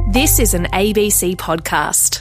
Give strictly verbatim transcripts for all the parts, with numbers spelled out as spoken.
This is an A B C podcast.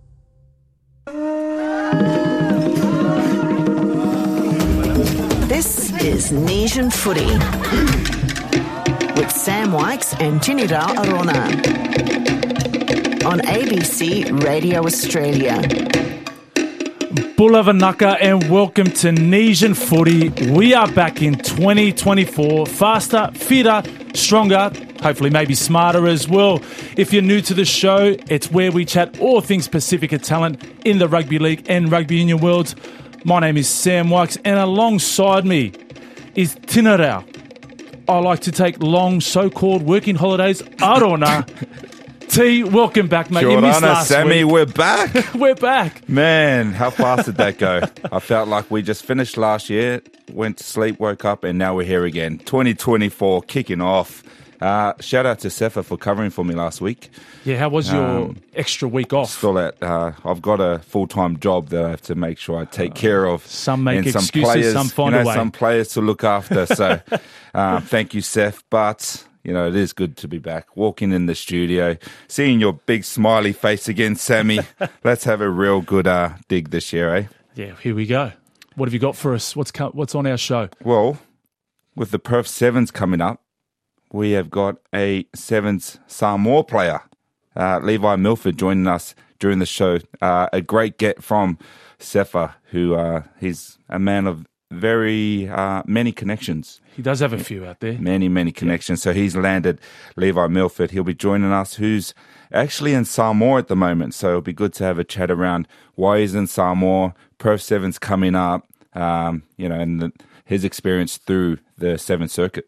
This is Nation Footy with Sam Wykes and Tinira Arona on A B C Radio Australia. Bulavanaka and welcome to Nation Footy. We are back in twenty twenty-four, faster, fitter, stronger, hopefully maybe smarter as well. If you're new to the show, it's where we chat all things Pacifica talent in the rugby league and rugby union worlds. My name is Sam Wykes and alongside me is Tinara. I like to take long so-called working holidays. Arona. T, welcome back, mate. Kia you missed ora, last Sammy, week. we're back. We're back. Man, how fast did that go? I felt like we just finished last year, went to sleep, woke up, and now we're here again. twenty twenty-four kicking off. Uh, shout out to Sefa for covering for me last week. Yeah, how was your Um, extra week off? Still at, uh, I've got a full-time job that I have to make sure I take care of. Some make and excuses, players, some find you know, a way. Some players to look after. So uh, thank you, Seth. But you know, it is good to be back, walking in the studio, seeing your big smiley face again, Sammy. Let's have a real good uh, dig this year, eh? Yeah, here we go. What have you got for us? What's co- what's on our show? Well, with the Perth Sevens coming up, we have got a Sevens Samoa player, uh, Levi Milford, joining us during the show. Uh, a great get from Sefa, who uh, he's a man of very uh, many connections. He does have a few out there. Many, many connections. So he's landed Levi Milford. He'll be joining us, who's actually in Samoa at the moment. So it'll be good to have a chat around why he's in Samoa, Perth Sevens coming up, um, you know, and the, his experience through the Seventh Circuit.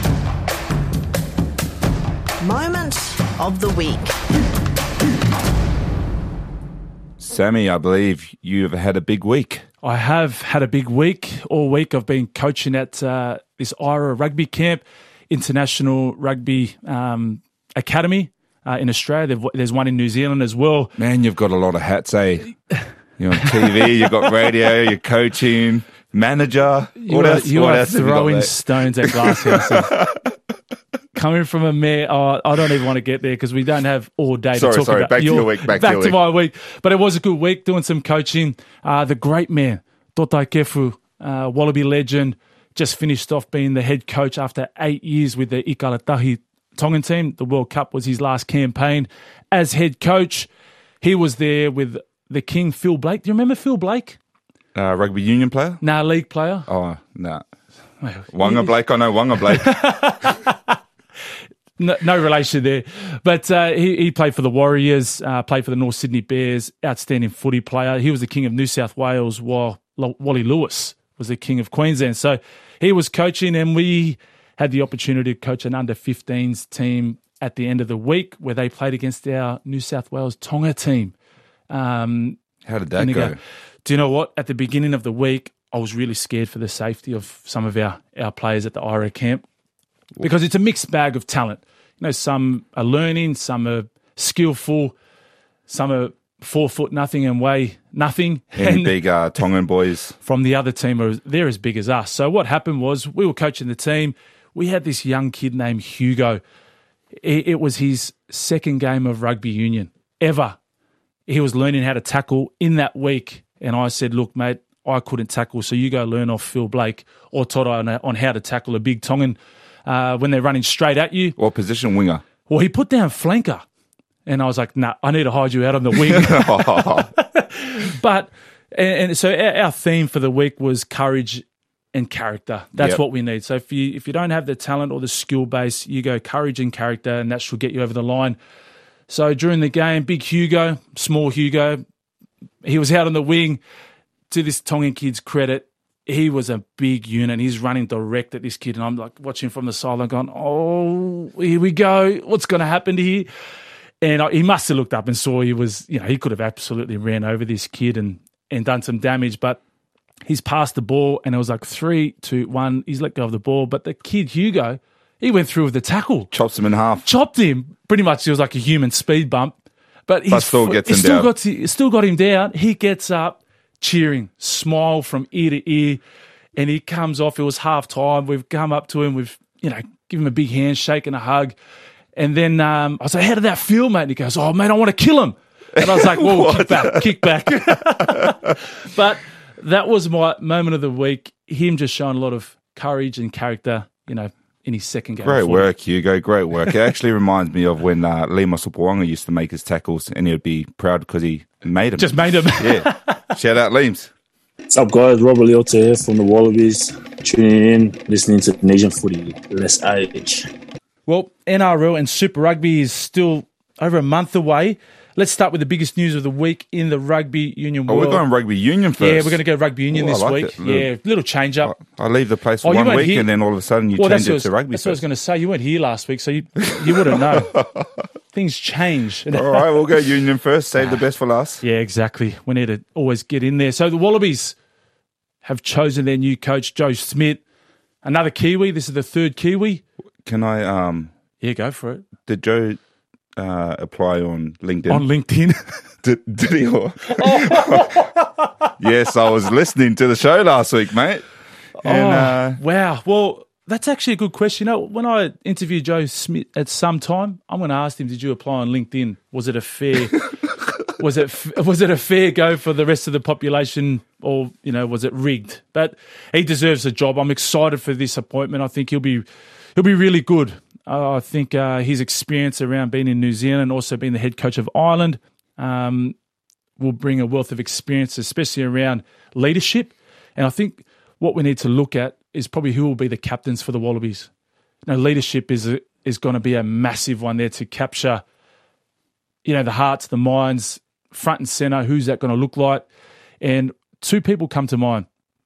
Moment of the week. Sammy, I believe you've had a big week. I have had a big week. All week I've been coaching at uh, this I R A rugby camp, International Rugby um, Academy uh, in Australia. There's one in New Zealand as well. Man, you've got a lot of hats, eh? You're on T V, you've got radio, you're coaching, manager. You what are, else? you what are else have you got, throwing mate? stones at Glasshouses. Coming from a mayor, oh, I don't even want to get there because we don't have all day Sorry, to talk sorry, about back to your, your week, back to back your to week. my week. But it was a good week doing some coaching. Uh, the great man, Totai Kefu, uh, Wallaby legend, just finished off being the head coach after eight years with the Ikaratahi Tongan team. The World Cup was his last campaign as head coach. He was there with the king, Phil Blake. Do you remember Phil Blake? Uh, rugby union player? Nah, league player. Oh, no. Well, Wanga he- Blake, I know Wanga Blake. No, no relation there. But uh, he, he played for the Warriors, uh, played for the North Sydney Bears, outstanding footy player. He was the king of New South Wales while L- Wally Lewis was the king of Queensland. So he was coaching and we had the opportunity to coach an under fifteens team at the end of the week where they played against our New South Wales Tonga team. Um, How did that and you go? Do you know what? At the beginning of the week, I was really scared for the safety of some of our, our players at the I R A camp because it's a mixed bag of talent. You know, some are learning, some are skillful, some are four foot nothing and weigh nothing. Any And big uh, Tongan boys? from the other team, are they're as big as us. So what happened was we were coaching the team. We had this young kid named Hugo. It, it was his second game of rugby union ever. He was learning how to tackle in that week. And I said, look, mate, I couldn't tackle, so you go learn off Phil Blake or Todd on, on how to tackle a big Tongan uh, when they're running straight at you. What position? Winger? Well, he put down flanker. And I was like, nah, I need to hide you out on the wing. But, and, and so our, our theme for the week was courage and character. That's Yep. what we need. So if you if you don't have the talent or the skill base, you go courage and character, and that should get you over the line. So during the game, big Hugo, small Hugo, he was out on the wing. To this Tongan kid's credit, he was a big unit. He's running direct at this kid, and I'm like watching from the sideline going, oh, here we go. What's going to happen here? And I, he must have looked up and saw he was, you know, he could have absolutely ran over this kid and, and done some damage, but he's passed the ball, and it was like three, two, one. He's let go of the ball, but the kid, Hugo, he went through with the tackle. Chops him in half. Chopped him. Pretty much it was like a human speed bump. But, he's But still gets he him still down. Got to, still got him down. He gets up, cheering, smile from ear to ear, and he comes off. It was half time. We've come up to him. We've, you know, given him a big handshake and a hug. And then um, I was like, how did that feel, mate? And he goes, oh, mate, I want to kill him. And I was like, whoa, kick back, kick back. But that was my moment of the week. Him just showing a lot of courage and character, you know, in his second game. Great work, Hugo. Great work. It actually reminds me of when uh, Lima Sopawanga used to make his tackles and he would be proud because he made them. Just made them. Yeah. Shout out, Liams. What's up, guys? Robert Leota here from the Wallabies. Tuning in, listening to Nation Footy. Let's age. Well, N R L and Super Rugby is still over a month away. Let's start with the biggest news of the week in the rugby union Oh, world. we're going rugby union first. Yeah, we're going to go rugby union Oh, I this like week. it. Yeah, little change up. I leave the place for Oh, you one weren't week here- and then all of a sudden you Well, change that's it what I was- to rugby That's what I was first. going to say. You weren't here last week, so you you wouldn't know. Things change. All right, we'll go union first. Save the best for last. Yeah, exactly. We need to always get in there. So the Wallabies have chosen their new coach, Joe Smith. Another Kiwi. This is the third Kiwi. Can I, um, Yeah, go for it. did Joe uh, apply on LinkedIn? On LinkedIn. Did, did he? Or- Yes, I was listening to the show last week, mate. And, oh, uh, wow. Well, that's actually a good question. You know, when I interviewed Joe Smith at some time, I'm going to ask him, did you apply on LinkedIn? Was it a fair... Was it was it a fair go for the rest of the population, or you know, was it rigged? But he deserves a job. I'm excited for this appointment. I think he'll be he'll be really good. Uh, I think uh, his experience around being in New Zealand and also being the head coach of Ireland um, will bring a wealth of experience, especially around leadership. And I think what we need to look at is probably who will be the captains for the Wallabies. You know, leadership is a, is going to be a massive one there to capture, you know, the hearts, the minds, front and centre. Who's that going to look like? And two people come to mind: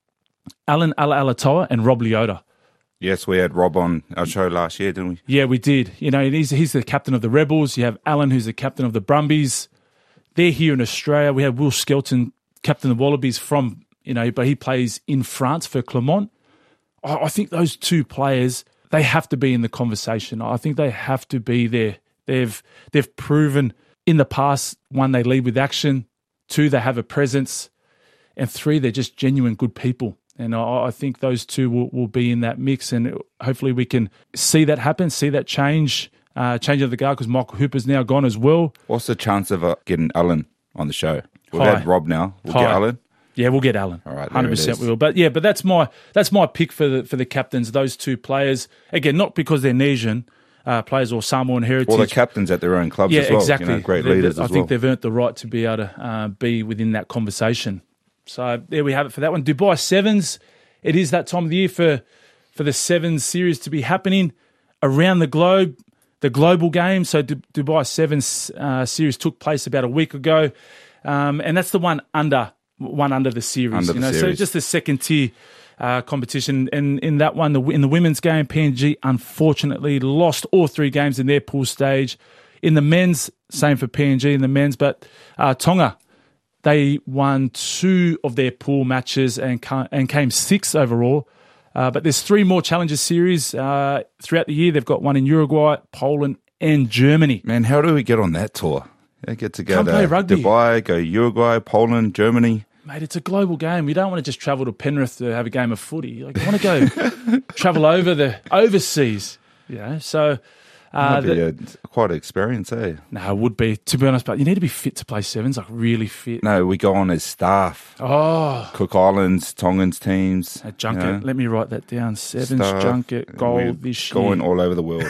Alan Alaalatoa and Rob Leota. yes, we had Rob on our show last year, didn't we? Yeah, we did. You know, he's he's the captain of the Rebels. You have Alan, who's the captain of the Brumbies. They're here in Australia. We have Will Skelton, captain of the Wallabies from, you know, but he plays in France for Clermont. I, I think those two players, they have to be in the conversation. I think they have to be there. They've they've proven in the past, one, they lead with action. Two, they have a presence. And three, they're just genuine good people. And I, I think those two will, will be in that mix. And hopefully we can see that happen, see that change, uh, change of the guard, because Michael Hooper's now gone as well. What's the chance of uh, getting Alan on the show? We've High. had Rob now. We'll High. get Alan. Yeah, we'll get Alan. All right, there hundred it percent is. we will. But yeah, but that's my that's my pick for the for the captains. Those two players, again, not because they're Nasian uh, players or Samoan heritage. Well, the captains at their own clubs yeah, as well. exactly. You know, great They- leaders I as think well. they've earned the right to be able to uh, be within that conversation. So there we have it for that one. Dubai Sevens. It is that time of the year for for the Sevens series to be happening around the globe. The global game. So Du- Dubai Sevens uh, series took place about a week ago, um, and that's the one under one under the series. Under you the know, series. so just the second tier uh, competition. And in that one, the, in the women's game, P N G unfortunately lost all three games in their pool stage. In the men's, same for P N G in the men's, but uh, Tonga, they won two of their pool matches and ca- and came sixth overall. Uh, but there's three more Challenger Series uh, throughout the year. They've got one in Uruguay, Poland, and Germany. Man, how do we get on that tour? They get to go Come to play rugby. Dubai, go Uruguay, Poland, Germany. Mate, it's a global game. You don't want to just travel to Penrith to have a game of footy. Like, you want to go travel over the overseas. You know, so uh, That'd be the, a, quite an experience, eh? no, it would be, to be honest. But you need to be fit to play sevens, like really fit. No, we go on as staff. Oh, Cook Islands, Tongans teams. a junket. you know, Let me write that down. Sevens staff. junket goal We're this year. Going all over the world.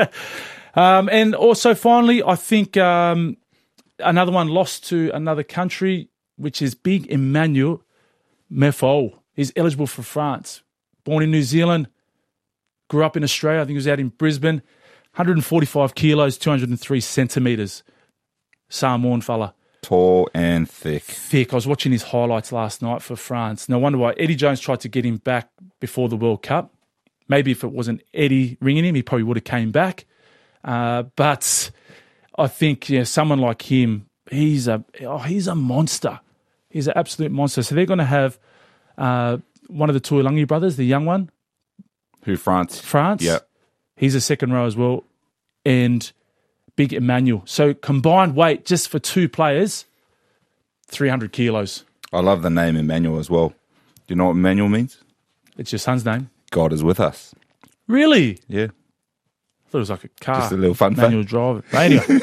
Um, and also, finally, I think um, another one lost to another country, which is Big Emmanuel Mefo. He's eligible for France. Born in New Zealand, grew up in Australia. I think he was out in Brisbane. one hundred forty-five kilos, two hundred three centimetres. Samoan fella. Tall and thick. Thick. I was watching his highlights last night for France. No wonder why Eddie Jones tried to get him back before the World Cup. Maybe if it wasn't Eddie ringing him, he probably would have came back. Uh, but I think yeah, someone like him, he's a oh, he's a monster. He's an absolute monster. So they're going to have uh, one of the Tuilangi brothers, the young one, Who France? France. Yeah. He's a second row as well. And Big Emmanuel. So combined weight just for two players, three hundred kilos. I love the name Emmanuel as well. Do you know what Emmanuel means? It's your son's name. God is with us. Really? Yeah. thought it was like a car. Just a little fun manual fact. driver. But anyway.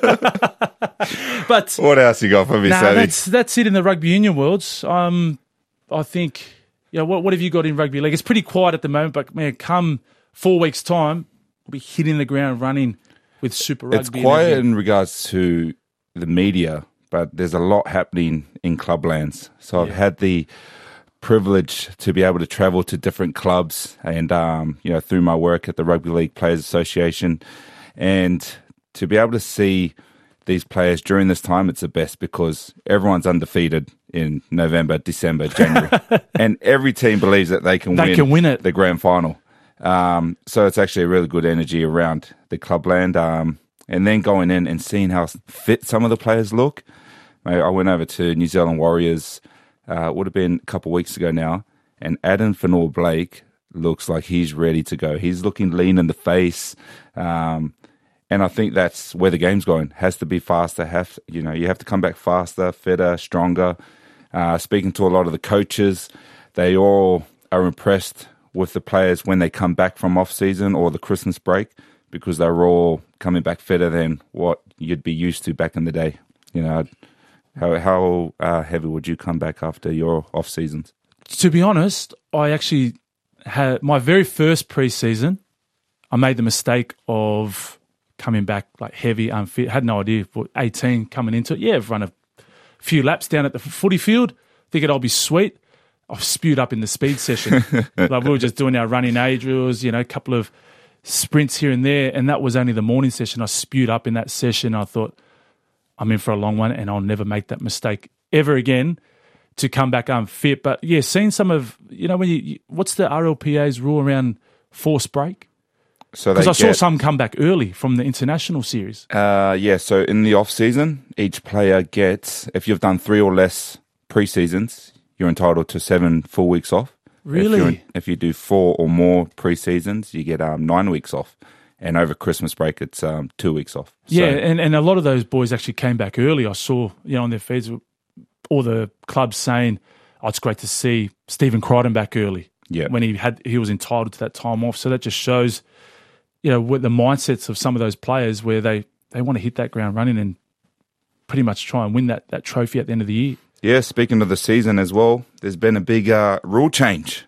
But What else you got for me, nah, Sammy? that's, that's it in the rugby union worlds. Um, I think, yeah, what, what have you got in rugby league? It's pretty quiet at the moment, but man, come four weeks' time, we'll be hitting the ground running with Super Rugby. It's quiet in regards to the media, but there's a lot happening in clublands. So I've Yeah. had the privilege to be able to travel to different clubs and, um, you know, through my work at the Rugby League Players Association, and to be able to see these players during this time, it's the best because everyone's undefeated in November, December, January. And every team believes that they can, They win, can win it. the grand final. Um, so it's actually a really good energy around the clubland. Um, and then going in and seeing how fit some of the players look. I went over to New Zealand Warriors, uh, it would have been a couple of weeks ago now, and Adam Fanor-Blake looks like he's ready to go. He's looking lean in the face. Um, And I think that's where the game's going. Has to be faster. Have you know you have to come back faster, fitter, stronger. Uh, speaking to a lot of the coaches, they all are impressed with the players when they come back from off season or the Christmas break because they're all coming back fitter than what you'd be used to back in the day. You know, how how uh, heavy would you come back after your off seasons? To be honest, I actually had my very first preseason. I made the mistake of coming back like heavy, unfit. Had no idea. eighteen coming into it. Yeah, I've run a few laps down at the footy field, thinking I'll be sweet. I've spewed up in the speed session. Like we were just doing our running age drills, you know, a couple of sprints here and there, and that was only the morning session. I spewed up in that session. I thought, I'm in for a long one, and I'll never make that mistake ever again to come back unfit. But yeah, seeing some of, you know, when you, what's the R L P A's rule around forced break? So Because I saw get- some come back early from the international series. Uh, yeah, so in the off season, each player gets, if you've done three or less pre-seasons, you're entitled to seven full weeks off. Really? If, you're, if you do four or more pre-seasons, you get um, nine weeks off. And over Christmas break, it's um, two weeks off. So, Yeah, and, and a lot of those boys actually came back early. I saw, you know, on their feeds, all the clubs saying, oh, it's great to see Stephen Crichton back early. Yeah. When he had, he was entitled to that time off. So that just shows, you know, what the mindsets of some of those players where they, they want to hit that ground running and pretty much try and win that, that trophy at the end of the year. Yeah, speaking of the season as well, there's been a big uh, rule change.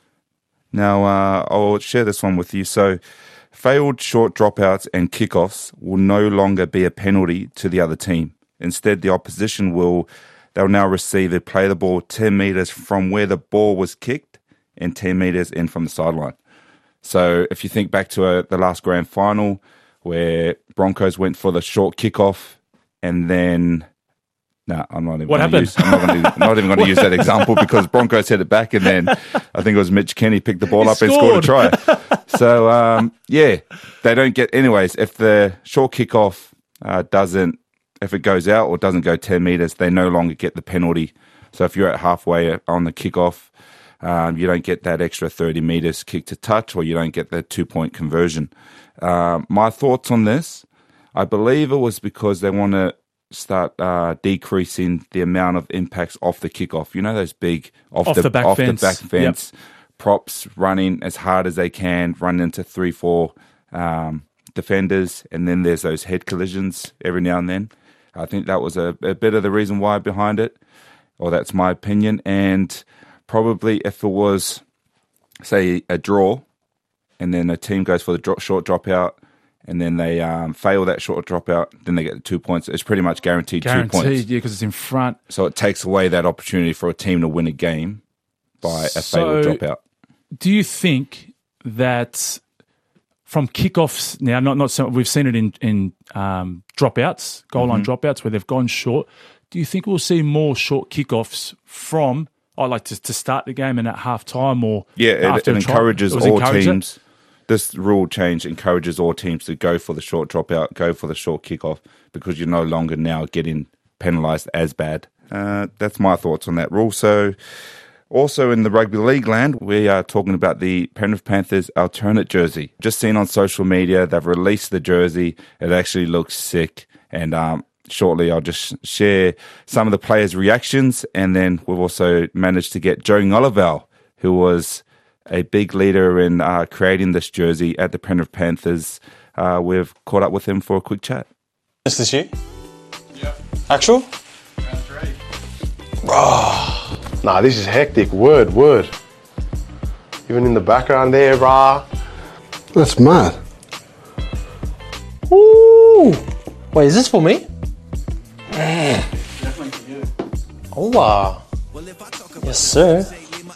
Now, uh, I'll share this one with you. So, failed short dropouts and kickoffs will no longer be a penalty to the other team. Instead, the opposition will, they'll now receive a play the ball ten metres from where the ball was kicked and ten metres in from the sideline. So if you think back to uh, the last grand final where Broncos went for the short kickoff and then... No, nah, I'm not even What going to happened? use. I'm not, going to, I'm not even going to use that example because Broncos hit it back, and then I think it was Mitch Kenny picked the ball He up and scored a scored. try. So um, yeah, they don't get. Anyways, if the short kickoff uh, doesn't, if it goes out or doesn't go ten meters, they no longer get the penalty. So if you're at halfway on the kickoff, um, you don't get that extra thirty meters kick to touch, or you don't get the two point conversion. Um, my thoughts on this, I believe it was because they want to start uh, decreasing the amount of impacts off the kickoff. You know those big off, Off the, the back off fence. the back fence props running as hard as they can, run into three, four um, defenders, and then there's those head collisions every now and then. I think that was a, a bit of the reason why behind it, or that's my opinion. And probably if it was, say, a draw, and then a team goes for the drop, short dropout, and then they um, fail that short dropout, then they get the two points. It's pretty much guaranteed, Guaranteed, two points. yeah, because it's in front. So it takes away that opportunity for a team to win a game by a So- failed dropout. Do you think that from kickoffs now, not not so, we've seen it in in um, dropouts, goal line dropouts where they've gone short. Do you think we'll see more short kickoffs from, I like to to start the game and at half time or Yeah, it, after it a try? encourages Does it all encourage it? teams. This rule change encourages all teams to go for the short dropout, go for the short kickoff, because you're no longer now getting penalised as bad. Uh, that's my thoughts on that rule. So, also in the rugby league land, we are talking about the Penrith Panthers alternate jersey. Just seen on social media, they've released the jersey. It actually looks sick. And um, shortly, I'll just share some of the players' reactions. And then we've also managed to get Joe Ngolaval, who was a big leader in uh, creating this jersey at the Penrith Panthers. uh, we've caught up with him for a quick chat. Is this you? Yeah. Actual? Round three. Oh, nah, this is hectic. Word, word. Even in the background there, rah. That's mad. Ooh. Wait, is this for me? Definitely for you. Oh, wow. Yes, sir.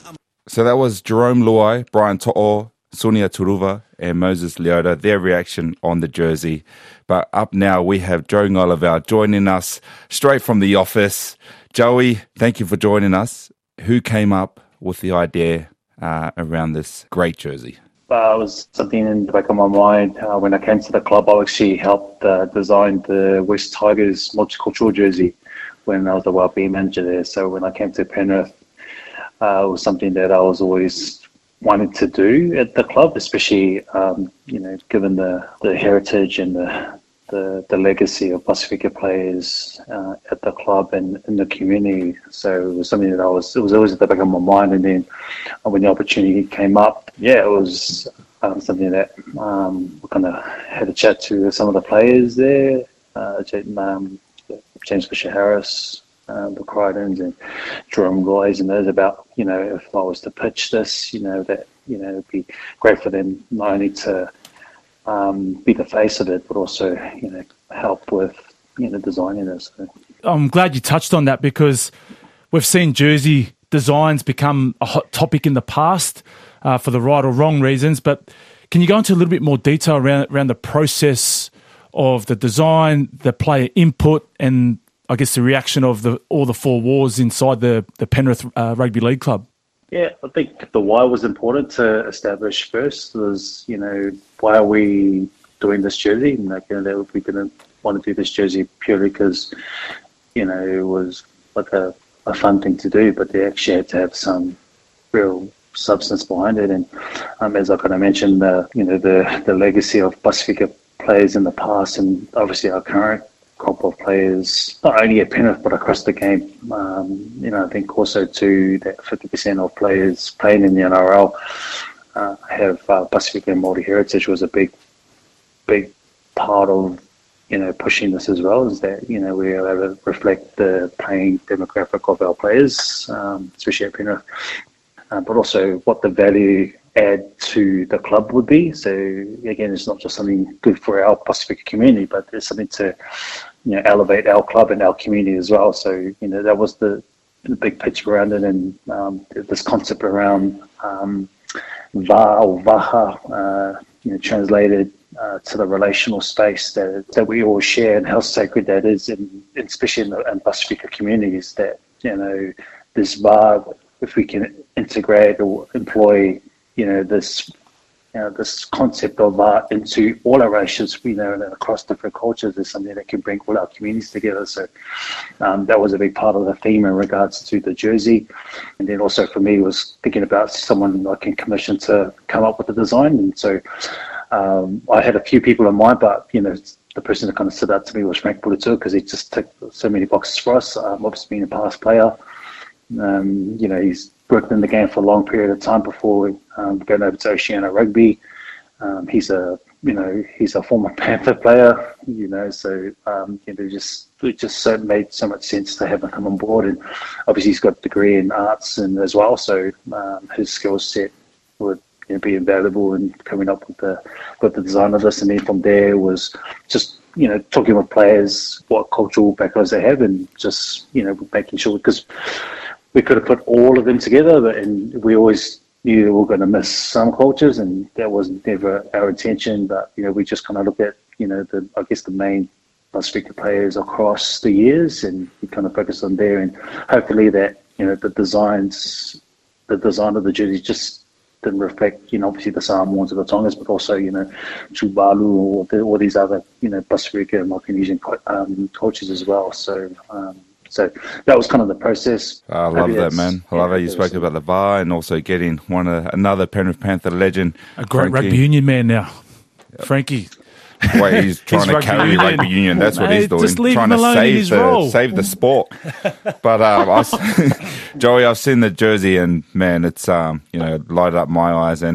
So that was Jerome Luai, Brian To'o, Sonia Turuva, and Moses Leota, their reaction on the jersey. But up now, we have Joe Ngolivau joining us straight from the office. Joey, thank you for joining us. Who came up with the idea uh, around this great jersey? Uh, it was something in the back of my mind. Uh, when I came to the club, I actually helped uh, design the West Tigers multicultural jersey when I was the wellbeing manager there. So when I came to Penrith, uh, it was something that I was always wanting to do at the club, especially um, you know, given the, the heritage and the, the the legacy of Pacifica players uh, at the club and in the community. So it was something that I was it was always at the back of my mind. And then uh, when the opportunity came up, yeah, it was um, something that um, we kind of had a chat to some of the players there, uh, um, James Fisher Harris, uh, the Crichtons, and Jerome Royce, and those about, you know, if I was to pitch this, you know, that, you know, it'd be great for them not only to um, be the face of it, but also, you know, help with, you know, designing this. So. I'm glad you touched on that, because we've seen jersey designs become a hot topic in the past uh, for the right or wrong reasons. But can you go into a little bit more detail around around the process of the design, the player input, and I guess the reaction of the all the four walls inside the, the Penrith uh, Rugby League Club? Yeah, I think the why was important to establish first. Was, you know, why are we doing this jersey? And like, you know, we didn't want to do this jersey purely because, you know, it was like a, a fun thing to do, but they actually had to have some real substance behind it. And um, as I kind of mentioned, uh, you know, the, the legacy of Pacifica players in the past, and obviously our current crop of players, not only at Penrith but across the game. Um, you know, I think also too that fifty percent of players playing in the N R L uh, have uh, Pacifica and Māori heritage was a big, big part of, you know, pushing this as well, is that, you know, we are able to reflect the playing demographic of our players, um, especially at Penrith, uh, but also what the value add to the club would be. So again, it's not just something good for our Pacifica community, but it's something to, you know, elevate our club and our community as well. So, you know, that was the, the big picture around it, and um, this concept around um, va or vaha, uh, you know, translated uh, to the relational space that that we all share, and how sacred that is, and especially in the in Pacifica communities, that, you know, this va, if we can integrate or employ, you know, this, you know, this concept of art into all our races, you know, and across different cultures, is something that can bring all our communities together. So um, that was a big part of the theme in regards to the jersey. And then also for me was thinking about someone I can commission to come up with the design. And so um, I had a few people in mind, but, you know, the person that kind of stood out to me was Frank Puletua, because he just ticked so many boxes for us. Um, obviously being a past player, um, you know, he's worked in the game for a long period of time before um, going over to Oceania Rugby. Um, he's a, you know, he's a former Panther player, you know, so um, you know, just it just so made so much sense to have him come on board. And obviously he's got a degree in arts and as well, so um, his skill set would, you know, be invaluable in coming up with the with the design of this. And then from there was just, you know, talking with players what cultural backgrounds they have, and just, you know, making sure, because we could have put all of them together, but, and we always knew we were going to miss some cultures, and that was never our intention. But, you know, we just kind of look at, you know, the, I guess the main Pacifica players across the years, and we kind of focus on there, and hopefully that, you know, the designs, the design of the jersey just didn't reflect, you know, obviously the Samoans or the Tongas, but also, you know, Tuvalu or the, all these other, you know, Pacifica and Micronesian um, cultures as well. So, um, So that was kind of the process. I love that, man. I love how you spoke about the V A R, and also getting one uh, another Penrith Panther legend, a great Frankie. rugby union man now, yep. Frankie. Wait, he's trying he's to carry union. rugby union. That's what hey, he's doing. Just leave trying him alone to save in his the role. save the sport. But um, I, Joey, I've seen the jersey, and man, it's um, you know, lighted up my eyes. And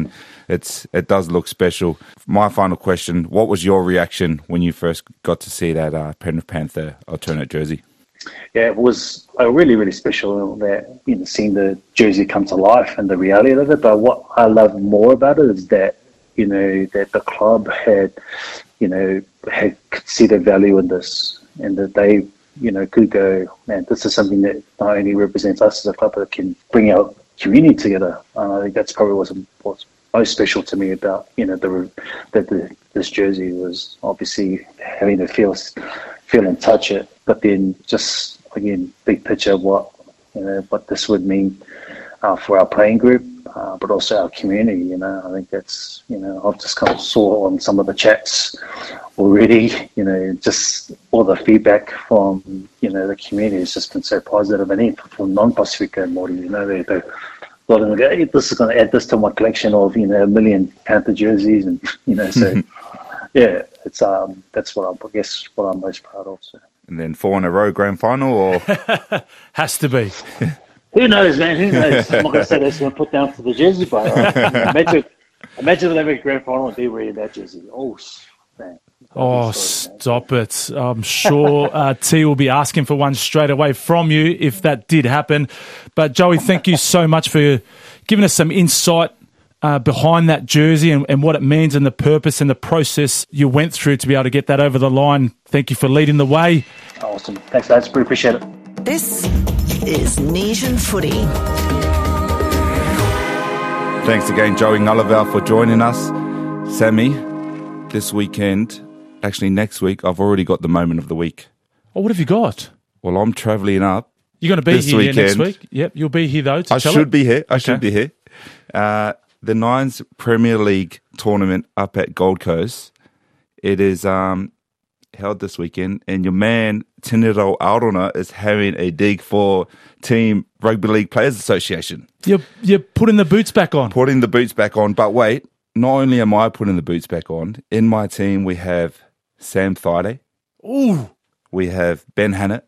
it's it does look special. My final question, what was your reaction when you first got to see that uh, Penrith Panther alternate jersey? Yeah, it was uh, really, really special that, you know, seeing the jersey come to life and the reality of it. But what I love more about it is that, you know, that the club had, you know, had could see the value in this, and that they, you know, could go, man, this is something that not only represents us as a club, but can bring our community together. Uh, I think that's probably what's, what's most special to me about, you know, the that the, this jersey was obviously having to feel, feel and touch it, but then just, again, big picture of what, you know, what this would mean uh, for our playing group, uh, but also our community. You know, I think that's, you know, I've just kind of saw on some of the chats already, you know, just all the feedback from, you know, the community has just been so positive, and even from non-Pacifica and Māori, you know, they, they, a lot of them go, hey, this is going to add this to my collection of, you know, a million Panther jerseys, and, you know, so yeah, it's um, that's what I'm, I guess, what I'm most proud of. So. And then four in a row grand final, or has to be. Who knows, man? Who knows? I'm not going to say that's going to put down for the jersey, but uh, imagine, imagine if they make a grand final and be wearing that jersey. Oh, man. Oh, stop it. I'm sure uh, T will be asking for one straight away from you if that did happen. But Joey, thank you so much for giving us some insight uh, behind that jersey and, and what it means and the purpose and the process you went through to be able to get that over the line. Thank you for leading the way. Awesome. Thanks, guys. Really appreciate it. This is Nation Footy. Thanks again, Joey Ngalaval, for joining us. Sammy, this weekend, actually next week, I've already got the moment of the week. Oh, what have you got? Well, I'm travelling up. You're going to be this here weekend. next week? Yep, you'll be here though. To I tell should it. be here. I okay. should be here. Uh, the Nines Premier League tournament up at Gold Coast. It is um, held this weekend, and your man Tiniro Arona is having a dig for Team Rugby League Players Association. You're, you're putting the boots back on. Putting the boots back on. But wait, not only am I putting the boots back on, in my team we have Sam Thaiday. Ooh. We have Ben Hannett.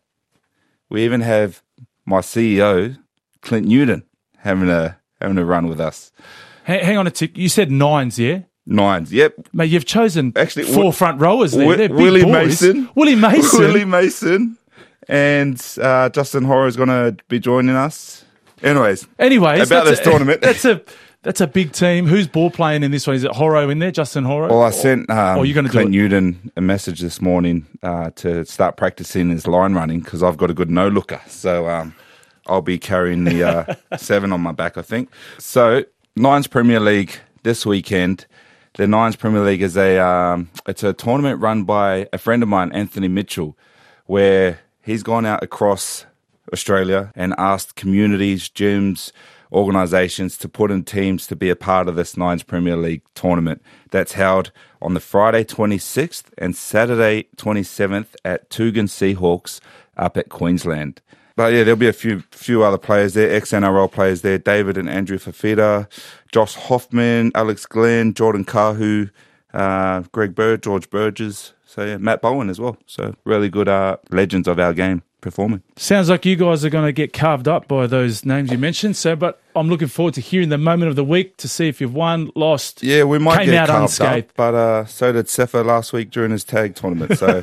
We even have my C E O, Clint Newton, having a having a run with us. Hang, hang on a tick. You said nines, yeah? Nines, yep. Mate, you've chosen Actually, four front rowers there. W- They're big Willie boys. Mason. Willie Mason. Willie Mason. And uh, Justin Horror is going to be joining us. Anyways. Anyways. About this a, tournament. That's a that's a big team. Who's ball playing in this one? Is it Horror in there? Justin Horror? Well, I sent um, oh, you're gonna Clint do it? Newton a message this morning uh, to start practicing his line running because I've got a good no-looker. So um, I'll be carrying the uh, seven on my back, I think. So Nines Premier League this weekend. The Nines Premier League is a um, it's a tournament run by a friend of mine, Anthony Mitchell, where he's gone out across Australia and asked communities, gyms, organisations to put in teams to be a part of this Nines Premier League tournament that's held on the Friday twenty-sixth and Saturday twenty-seventh at Tugun Seahawks up at Queensland. But yeah, there'll be a few few other players there, ex-N R L players there, David and Andrew Fafita, Josh Hoffman, Alex Glenn, Jordan Kahu, uh, Greg Bird, George Burgess, so yeah, Matt Bowen as well. So really good uh, legends of our game performing. Sounds like you guys are going to get carved up by those names you mentioned. So, but I'm looking forward to hearing the moment of the week to see if you've won, lost. Yeah, we might came get out carved unscathed. up, but uh, so did Sefa last week during his tag tournament. So.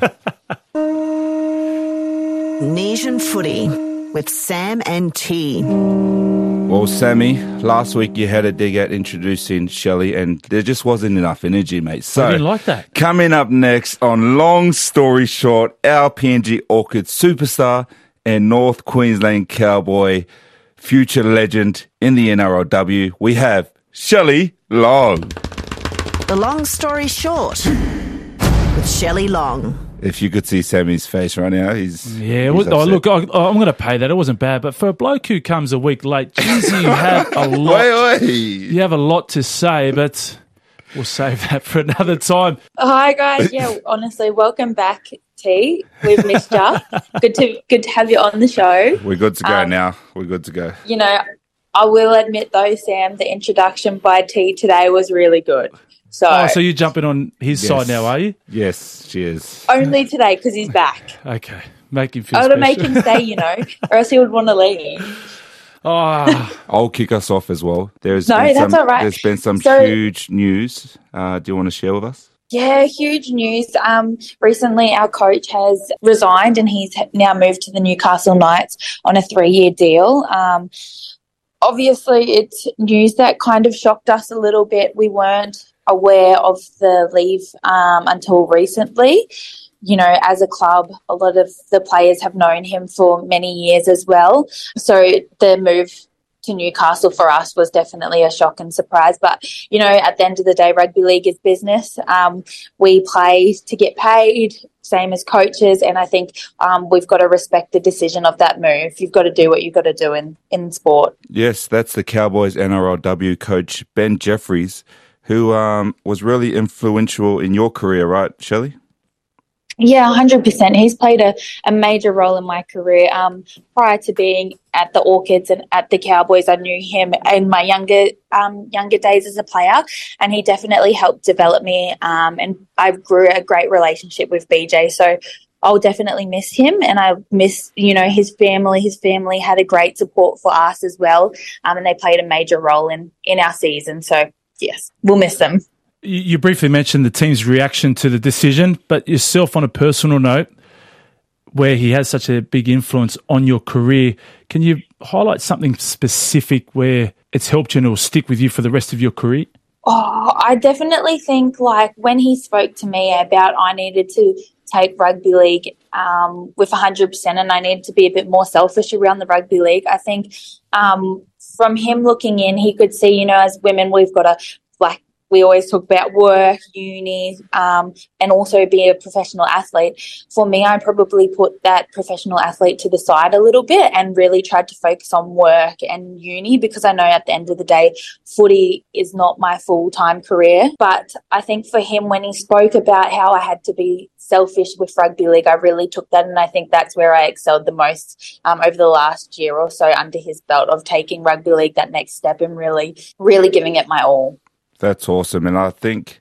Nation Footy with Sam and T. Well, Sammy, last week you had a dig at introducing Shelley, and there just wasn't enough energy, mate. So I didn't like that. Coming up next on Long Story Short, our P N G Orchid superstar and North Queensland Cowboy, future legend in the N R L W, we have Shelley Long. The Long Story Short with Shelley Long. If you could see Sammy's face right now, he's Yeah, he's well, oh, upset. look, I, I'm going to pay that. It wasn't bad, but for a bloke who comes a week late, geez, you have a lot. Wait, wait. You have a lot to say, but we'll save that for another time. Hi guys, yeah, honestly, welcome back, T. We've missed you. Good to good to have you on the show. We're good to go Um, now. We're good to go. You know, I will admit though, Sam, the introduction by T today was really good. So, Oh, so you're jumping on his Yes. side now, are you? Yes, she is. only today because he's back. Okay, make him feel I want to special. make him stay, you know, or else he would want to leave. Oh, I'll kick us off as well. There's No, been that's some, all right. There's been some So- huge news. Uh, do you want to share with us? Yeah, huge news. Um, recently, our coach has resigned and he's now moved to the Newcastle Knights on a three-year deal. Um, obviously, it's news that kind of shocked us a little bit. We weren't aware of the leave um, until recently. You know, as a club, a lot of the players have known him for many years as well. So the move to Newcastle for us was definitely a shock and surprise. But, you know, at the end of the day, rugby league is business. Um, we play to get paid, same as coaches. And I think um, we've got to respect the decision of that move. You've got to do what you've got to do in, in sport. Yes, that's the Cowboys N R L W coach, Ben Jeffries, who um, was really influential in your career, right, Shelley? Yeah, one hundred percent. He's played a, a major role in my career. Um, prior to being at the Orchids and at the Cowboys, I knew him in my younger um, younger days as a player, and he definitely helped develop me. Um, and I grew a great relationship with B J. So I'll definitely miss him, and I miss, you know, his family. His family had a great support for us as well, um, and they played a major role in, in our season. So, yes, we'll miss them. you briefly mentioned the team's reaction to the decision, but yourself on a personal note, where he has such a big influence on your career, can you highlight something specific where it's helped you and it will stick with you for the rest of your career? Oh, I definitely think like when he spoke to me about I needed to take rugby league um, with one hundred percent and I needed to be a bit more selfish around the rugby league. I think um, from him looking in, he could see, you know, as women, we've got to like, we always talk about work, uni, um, and also be a professional athlete. For me, I probably put that professional athlete to the side a little bit and really tried to focus on work and uni, because I know at the end of the day, footy is not my full-time career. But I think for him, when he spoke about how I had to be selfish with rugby league, I really took that, and I think that's where I excelled the most um, over the last year or so under his belt, of taking rugby league that next step and really, really giving it my all. That's awesome. And I think,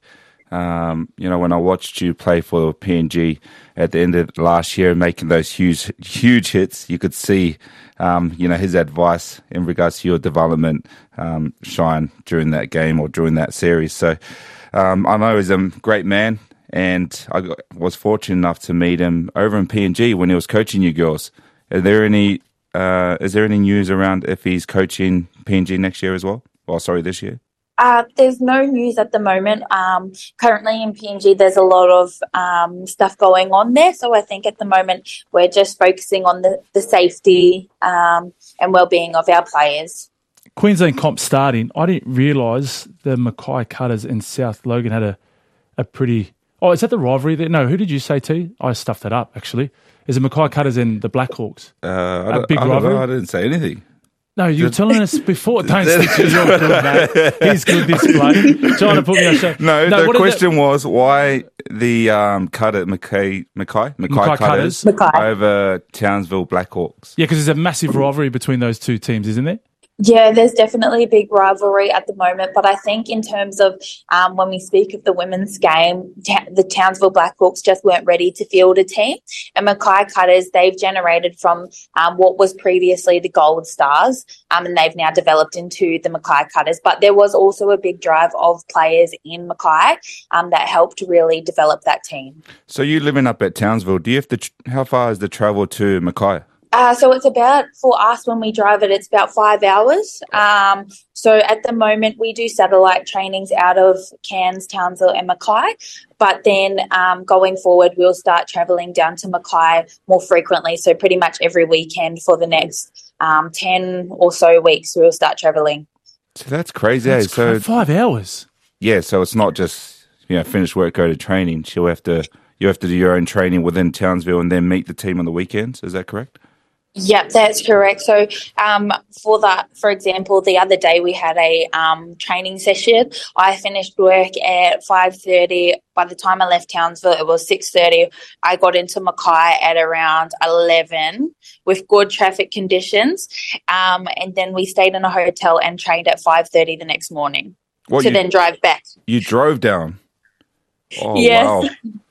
um, you know, when I watched you play for P N G at the end of last year, making those huge, huge hits, you could see, um, you know, his advice in regards to your development um, shine during that game or during that series. So um, I know he's a great man, and I got, was fortunate enough to meet him over in P N G when he was coaching you girls. Are there any, uh, is there any news around if he's coaching P N G next year as well? Well, sorry, this year? Uh, there's no news at the moment. Um, currently in P N G, there's a lot of um, stuff going on there. So I think at the moment we're just focusing on the, the safety um, and well-being of our players. Queensland comp starting, I didn't realise the Mackay Cutters and South Logan had a, a pretty... Oh, is that the rivalry there? No, who did you say to? I stuffed that up, actually. Is it Mackay Cutters and the Blackhawks? Uh, a big I, rivalry? I didn't say anything. No, you were telling us before. Don't stick to your good, mate. He's good, this bloke. Trying to put me on show. No, no the question was why the um, Cutter, Mackay, Mackay, Mackay, Mackay Cutters Mackay. over Townsville Blackhawks. Yeah, because there's a massive rivalry between those two teams, isn't there? Yeah, there's definitely a big rivalry at the moment, but I think in terms of um, when we speak of the women's game, ta- the Townsville Blackhawks just weren't ready to field a team, and Mackay Cutters, they've generated from um, what was previously the Gold Stars, um, and they've now developed into the Mackay Cutters. But there was also a big drive of players in Mackay um, that helped really develop that team. So you living up at Townsville, do you have to? Tr- how far is the travel to Mackay? Uh, so it's about, for us when we drive it, it's about five hours. Um, so at the moment we do satellite trainings out of Cairns, Townsville and Mackay. But then um, going forward, we'll start travelling down to Mackay more frequently. So pretty much every weekend for the next um, ten or so weeks, we'll start travelling. So that's crazy. That's eh? So cra- five hours. yeah, so it's not just, you know, finish work, go to training. She'll have to, you have to do your own training within Townsville and then meet the team on the weekends. Is that correct? Yep, that's correct. So um, for that, for example, the other day we had a um, training session. I finished work at five thirty. By the time I left Townsville, it was six thirty. I got into Mackay at around eleven with good traffic conditions. Um, and then we stayed in a hotel and trained at five thirty the next morning What, to you, then drive back. you drove down? Oh, Yes. wow.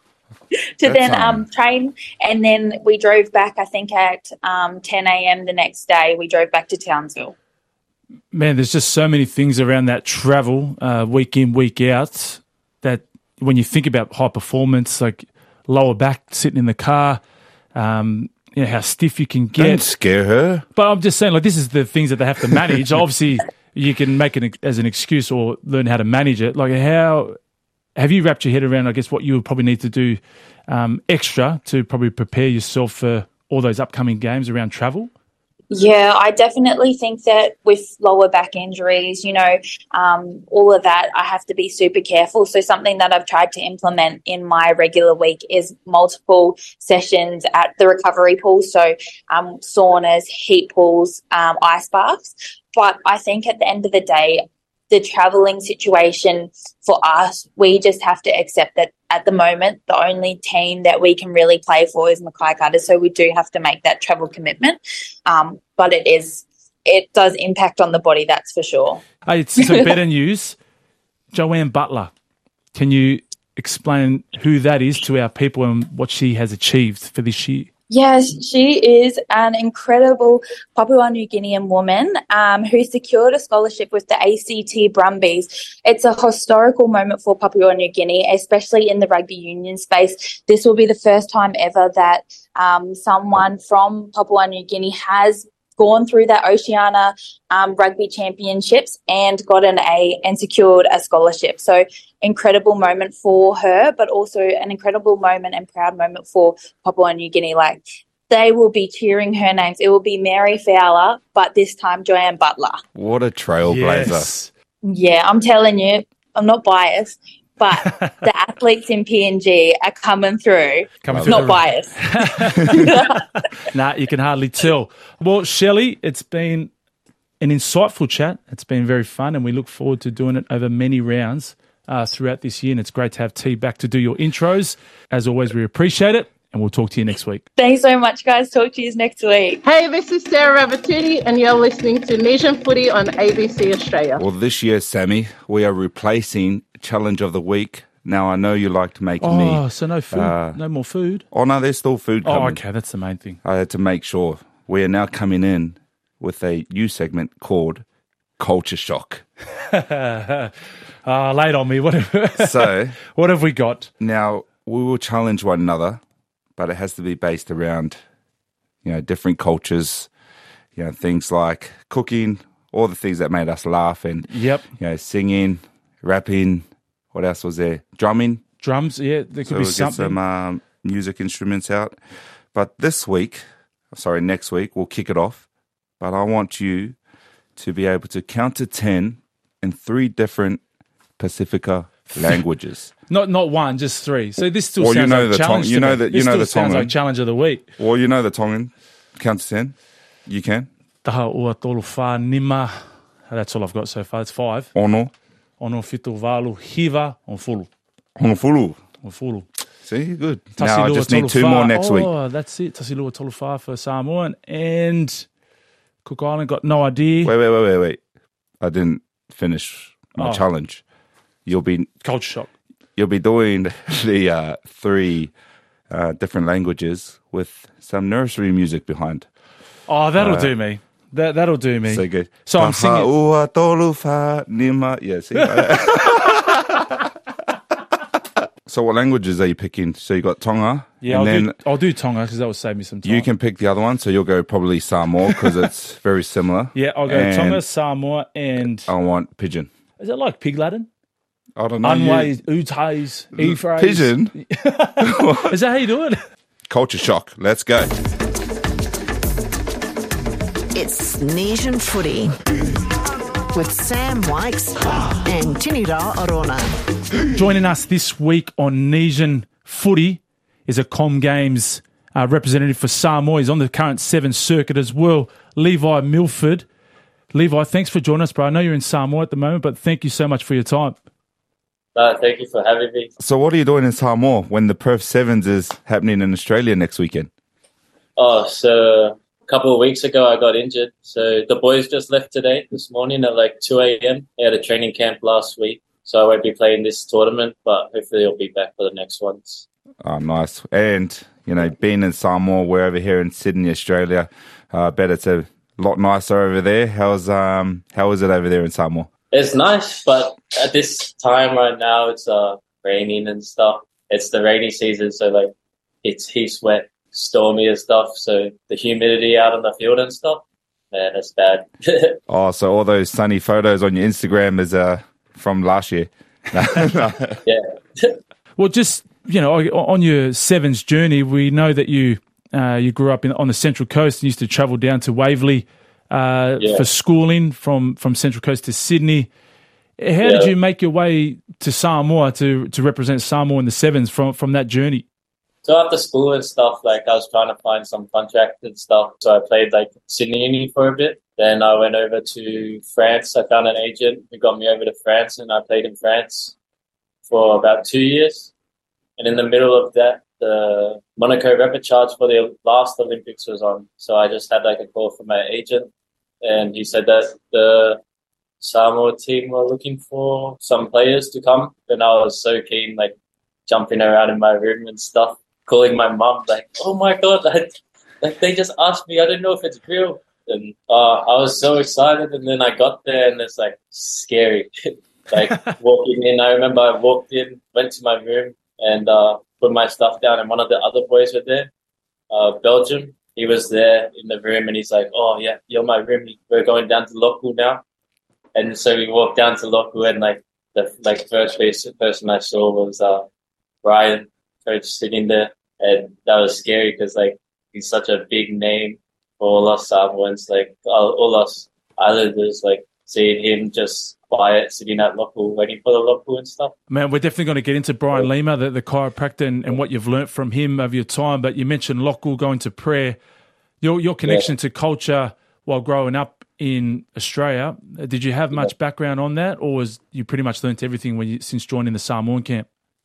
to That's, then um, um, train. And then we drove back, I think, at um, ten a.m. the next day. We drove back to Townsville. Man, there's just so many things around that travel uh, week in, week out that when you think about high performance, like lower back, sitting in the car, um, you know, how stiff you can get. Don't scare her. But I'm just saying, like, this is the things that they have to manage. Obviously, you can make it as an excuse or learn how to manage it. Like, how have you wrapped your head around, I guess, what you would probably need to do um, extra to probably prepare yourself for all those upcoming games around travel? Yeah, I definitely think that with lower back injuries, you know, um, all of that, I have to be super careful. So something that I've tried to implement in my regular week is multiple sessions at the recovery pool. So um, saunas, heat pools, um, ice baths. But I think at the end of the day, the traveling situation for us, we just have to accept that at the moment, the only team that we can really play for is Mackay Cutters. So we do have to make that travel commitment. Um, but it is, it does impact on the body, that's for sure. Hey, it's some better news. Joanne Butler, can you explain who that is to our people and what she has achieved for this year? Yes, she is an incredible Papua New Guinean woman um, who secured a scholarship with the A C T Brumbies. It's a historical moment for Papua New Guinea, especially in the rugby union space. This will be the first time ever that um, someone from Papua New Guinea has gone through that Oceania um, Rugby Championships and got an A and secured a scholarship. So incredible moment for her, but also an incredible moment and proud moment for Papua New Guinea. Like, they will be cheering her names. It will be Mary Fowler, but this time Joanne Butler. What a trailblazer. Yes. Yeah, I'm telling you, I'm not biased, but the athletes in P N G are coming through. Coming not through. biased. Nah, you can hardly tell. Well, Shelley, it's been an insightful chat. It's been very fun, and we look forward to doing it over many rounds uh, throughout this year. And it's great to have T back to do your intros. As always, we appreciate it, and we'll talk to you next week. Thanks so much, guys. Talk to you next week. Hey, this is Sarah Ravatuni, and you're listening to Nation Footy on A B C Australia. Well, this year, Sammy, we are replacing Challenge of the Week. Now, I know you like to make Oh, me... so no food? uh, no more food? Oh, no, there's still food coming. Oh, okay, that's the main thing. I had to make sure. We are now coming in with a new segment called Culture Shock. Ah, late on me. What have, So, what have we got? now, we will challenge one another, but it has to be based around, you know, different cultures, you know, things like cooking, all the things that made us laugh, and, Yep. you know, singing, rapping, what else was there? Drumming. Drums, yeah, there could So be we'll get something. some um, music instruments out. But this week, sorry, next week, we'll kick it off. But I want you to be able to count to ten in three different Pacifica languages. Not not one, just three. So this still Well, you sounds know like the challenge. Tong- you to know me. the- you This know still the sounds Tongan. like challenge of the week. Well, you know the Tongan. Count to ten. You can. Taha ua tolu wha nima. That's all I've got so far. It's five. Ono. Ono fitu valu hiva on fulu. Honofulu. On fulu. See, you're good. Tasi Now I lua just need tolu two wha. more next week. Oh, that's it. Tasi lua tolu wha for Samoan. And Cook Island got no idea. Wait, wait, wait, wait, wait. I didn't finish my Oh. challenge. You'll be Culture shock. you'll be doing the uh, three uh, different languages with some nursery music behind. Oh, that'll Uh, do me. That, that'll do me. So good. So I'm singing. Taha ua tolu wha nima. Yeah, see? So what languages are you picking? So you got Tonga. Yeah, and I'll, then do, I'll do Tonga because that will save me some time. you can pick the other one. So you'll go probably Samoa because it's very similar. Yeah, I'll go And Tonga, Samoa, and I want Pigeon. is it like Pig Latin? I don't know. Unways, Utays, E-phrase. Pigeon? Is that how you do it? Culture shock. Let's go. It's Nation Footy with Sam Wykes and Tinira Arona. Joining us this week on Nesian Footy is a Com Games uh, representative for Samoa. He's on the current seven circuit as well, Levi Milford. Levi, thanks for joining us, bro. I know you're in Samoa at the moment, but thank you so much for your time. Uh, thank you for having me. So what are you doing in Samoa when the Perth Sevens is happening in Australia next weekend? Oh, so a couple of weeks ago I got injured. So the boys just left today, this morning at like two a.m. They had a training camp last week. So I won't be playing this tournament, but hopefully I'll be back for the next ones. Oh, nice. And, you know, being in Samoa, we're over here in Sydney, Australia. I uh, bet it's a lot nicer over there. How's um how is it over there in Samoa? It's nice, but at this time right now, it's uh raining and stuff. It's the rainy season, so like it's heat wet, stormy and stuff. So the humidity out on the field and stuff, man, it's bad. Oh, so all those sunny photos on your Instagram is uh from last year. Yeah. Well, just, you know, on your Sevens journey, we know that you uh, you grew up in, on the Central Coast and used to travel down to Waverley uh, Yeah. for schooling from, from Central Coast to Sydney. How Yeah. did you make your way to Samoa to, to represent Samoa in the Sevens from, from that journey? So after school and stuff, like I was trying to find some contract and stuff. So I played like Sydney Uni for a bit. Then I went over to France. I found an agent who got me over to France, and I played in France for about two years. And in the middle of that, the Monaco Rapid Charge for the last Olympics was on. So I just had like a call from my agent, and he said that the Samoa team were looking for some players to come. And I was so keen, like jumping around in my room and stuff, calling my mum, like, oh my God, like, like they just asked me, I don't know if it's real. And uh, I was so excited. And then I got there and it's like scary. Like walking in, I remember I walked in, went to my room and uh, put my stuff down, and one of the other boys were there, uh, Belgium. He was there in the room and he's like, oh yeah, you're my room. We're going down to Lockwood now. And so we walked down to Lockwood, and like the like first person I saw was uh, Brian, coach, sitting there. And that was scary because like he's such a big name for all us Samoans, like all, all us Islanders, like seeing him just quiet, sitting at Lockwood, waiting for the Lockwood and stuff. Man, we're definitely going to get into Brian Lima, the, the chiropractor, and, and what you've learnt from him over your time. But you mentioned Lockwood going to prayer. Your your connection Yeah. to culture while growing up in Australia, did you have much background on that, or was you pretty much learnt everything when you, since joining the Samoan camp?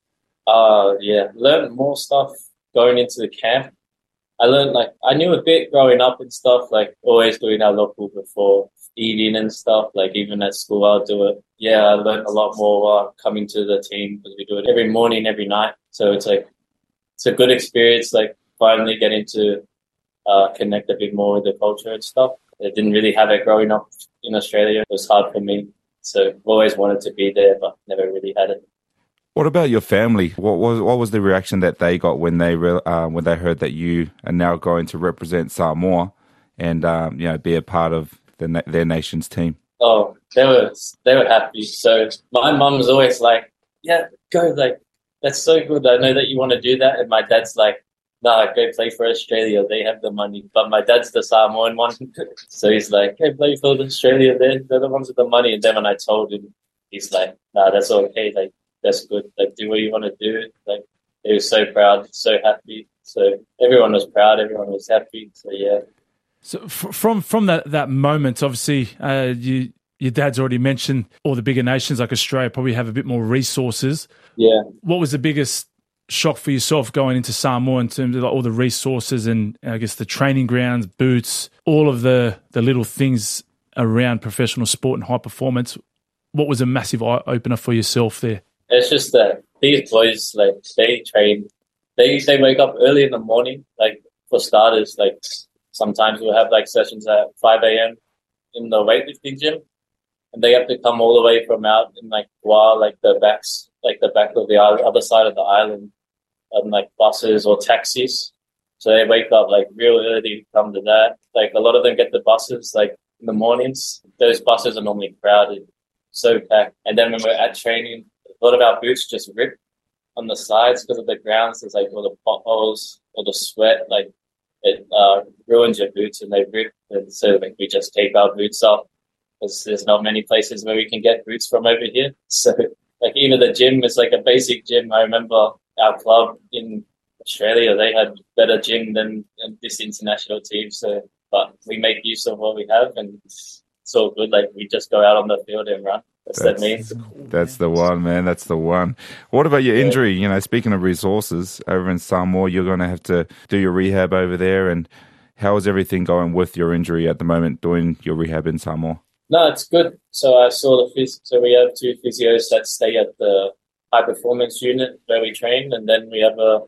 Uh, yeah, learned more stuff going into the camp. I learned, like, I knew a bit growing up and stuff, like always doing our local before eating and stuff, like even at school I'll do it. Yeah, I learned a lot more uh, coming to the team because we do it every morning, every night. So it's like, it's a good experience, like finally getting to uh, connect a bit more with the culture and stuff. I didn't really have it growing up in Australia. It was hard for me. So I've always wanted to be there, but never really had it. What about your family? What was what was the reaction that they got when they re- uh, when they heard that you are now going to represent Samoa and um, you know, be a part of the na- their nation's team? Oh, they were they were happy. So my mum was always like, "Yeah, go! Like that's so good. I know that you want to do that." And my dad's like, "Nah, go play for Australia. They have the money." But my dad's the Samoan one, so he's like, "Go play for Australia. They're they're the ones with the money." And then when I told him, he's like, "Nah, that's okay. Like that's good. Like do what you want to do." Like he was so proud, so happy. So everyone was proud. Everyone was happy. So yeah. So f- from from that, that moment, obviously, uh, you your dad's already mentioned all the bigger nations like Australia probably have a bit more resources. Yeah. What was the biggest shock for yourself going into Samoa in terms of like all the resources and I guess the training grounds, boots, all of the, the little things around professional sport and high performance? What was a massive eye opener for yourself there? It's just that these boys, like, they train, they they wake up early in the morning, like, for starters, like, sometimes we'll have, like, sessions at five a.m. in the weightlifting gym, and they have to come all the way from out in, like, Goa, like, the backs, like, the back of the other side of the island, on, like, buses or taxis. So they wake up, like, real early to come to that. Like, a lot of them get the buses, like, in the mornings. Those buses are normally crowded, so packed. And then when we're at training, a lot of our boots just rip on the sides because of the grounds. There's like all the potholes, all the sweat, like it uh, ruins your boots and they rip. And so like we just tape our boots off because there's not many places where we can get boots from over here. So like even the gym is like a basic gym. I remember our club in Australia, they had better gym than, than this international team. So, but we make use of what we have and it's all good. Like we just go out on the field and run. That's, that's, that mean? That's the one, man. That's the one. What about your injury? You know, speaking of resources, over in Samoa, you're going to have to do your rehab over there. And how is everything going with your injury at the moment, doing your rehab in Samoa? No, it's good. So I saw the phys- So we have two physios that stay at the high performance unit where we train, and then we have a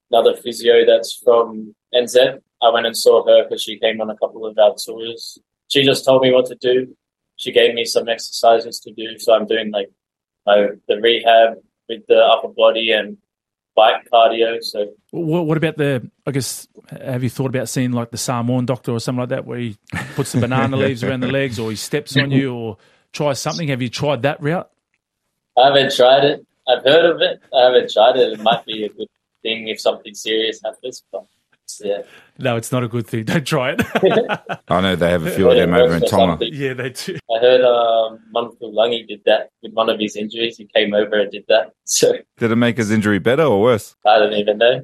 another physio that's from N Z. I went and saw her because she came on a couple of our tours. She just told me what to do. She gave me some exercises to do. So I'm doing like my, the rehab with the upper body and bike cardio. So what, what about the, I guess, have you thought about seeing like the Samoan doctor or something like that where he puts the banana leaves around the legs or he steps on you or tries something? Have you tried that route? I haven't tried it. I've heard of it. I haven't tried it. It might be a good thing if something serious happens, but yeah. No, it's not a good thing. Don't try it. I know they have a few of them over in Tonga. Yeah, they do. I heard um, Manukau Langi did that with one of his injuries. He came over and did that. So did it make his injury better or worse? I don't even know.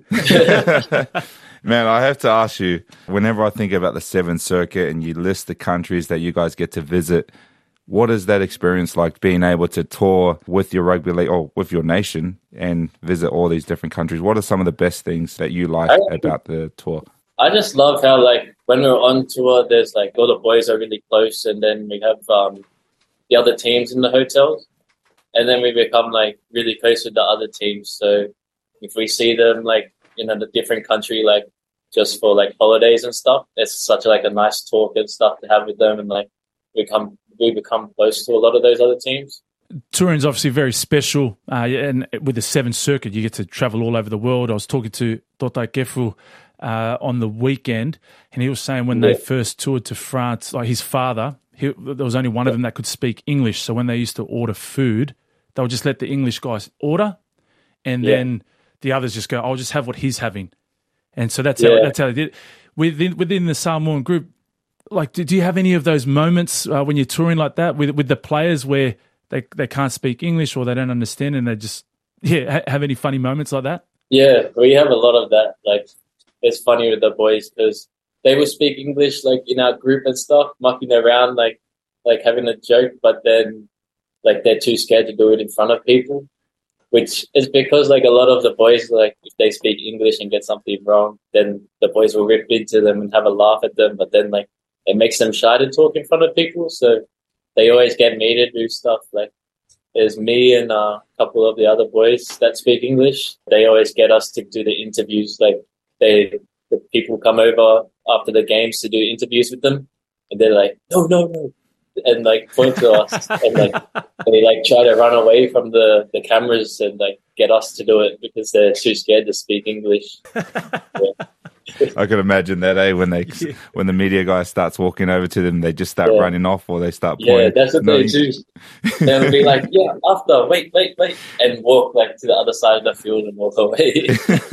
Man, I have to ask you, whenever I think about the Seventh Circuit and you list the countries that you guys get to visit, what is that experience like, being able to tour with your rugby league or with your nation and visit all these different countries? What are some of the best things that you like I, about the tour? I just love how, like, when we're on tour, there's like all the boys are really close, and then we have um, the other teams in the hotels, and then we become like really close with the other teams. So if we see them like in a different country, like just for like holidays and stuff, it's such like a nice talk and stuff to have with them, and like become. we become close to a lot of those other teams. Touring's obviously very special, uh, and with the Seventh Circuit, you get to travel all over the world. I was talking to Totai Kefu uh, on the weekend, and he was saying when yeah. they first toured to France, like his father, he, there was only one of them that could speak English. So when they used to order food, they would just let the English guys order, and yeah. then the others just go, "I'll just have what he's having." And so that's yeah. how that's how they did it. Within within the Samoan group. Like, do, do you have any of those moments uh, when you're touring like that with with the players where they they can't speak English or they don't understand and they just yeah ha- have any funny moments like that? Yeah, we have a lot of that. Like, it's funny with the boys because they will speak English like in our group and stuff, mucking around, like like having a joke, but then like they're too scared to do it in front of people, which is because like a lot of the boys, like if they speak English and get something wrong, then the boys will rip into them and have a laugh at them, but then like it makes them shy to talk in front of people, so they always get me to do stuff. Like, there's me and uh, a couple of the other boys that speak English. They always get us to do the interviews. Like, they, the people come over after the games to do interviews with them, and they're like, "No, no, no," and like point to us, and like they like try to run away from the, the cameras and like get us to do it because they're too scared to speak English. Yeah. I can imagine that, eh? When they, yeah. when the media guy starts walking over to them, they just start yeah. running off, or they start pointing. Yeah, that's what no, they do. They'll be like, "Yeah, after, wait, wait, wait," and walk like to the other side of the field and walk away.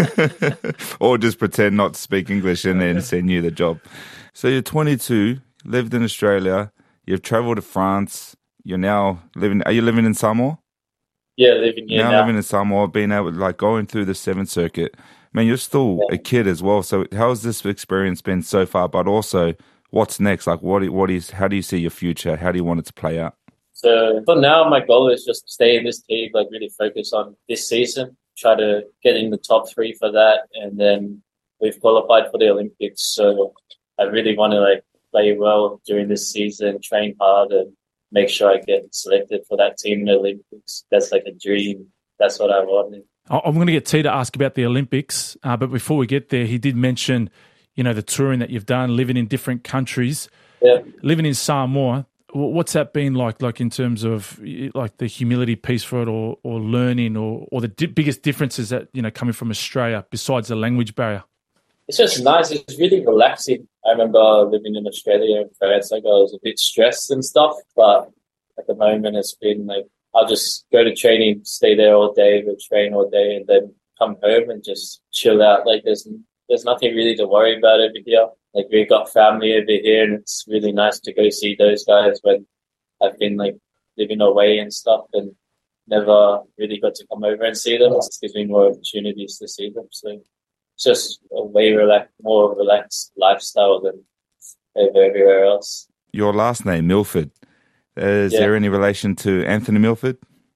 Or just pretend not to speak English and then send you the job. So you're twenty-two, lived in Australia, you've travelled to France. You're now living. Are you living in Samoa? Yeah, living here now. Now living in Samoa, being able like going through the Seventh Circuit. Man, you're still a kid as well. So how has this experience been so far? But also, what's next? Like, what what is? How do you see your future? How do you want it to play out? So for now, my goal is just to stay in this team, like really focus on this season, try to get in the top three for that, and then we've qualified for the Olympics. So I really want to like play well during this season, train hard, and make sure I get selected for that team in the Olympics. That's like a dream. That's what I want. I'm going to get T to ask about the Olympics, uh, but before we get there, he did mention, you know, the touring that you've done, living in different countries, yeah. living in Samoa. What's that been like, like in terms of like the humility piece for it, or or learning, or or the di- biggest differences that, you know, coming from Australia besides the language barrier? It's just nice. It's really relaxing. I remember living in Australia and France, like I was a bit stressed and stuff, but at the moment it's been like, I'll just go to training, stay there all day, go train all day, and then come home and just chill out. Like there's there's nothing really to worry about over here. Like we've got family over here, and it's really nice to go see those guys when I've been like living away and stuff, and never really got to come over and see them. It gives me more opportunities to see them. So it's just a way relaxed, more relaxed lifestyle than over everywhere else. Your last name, Milford. Is yeah. there any relation to Anthony Milford?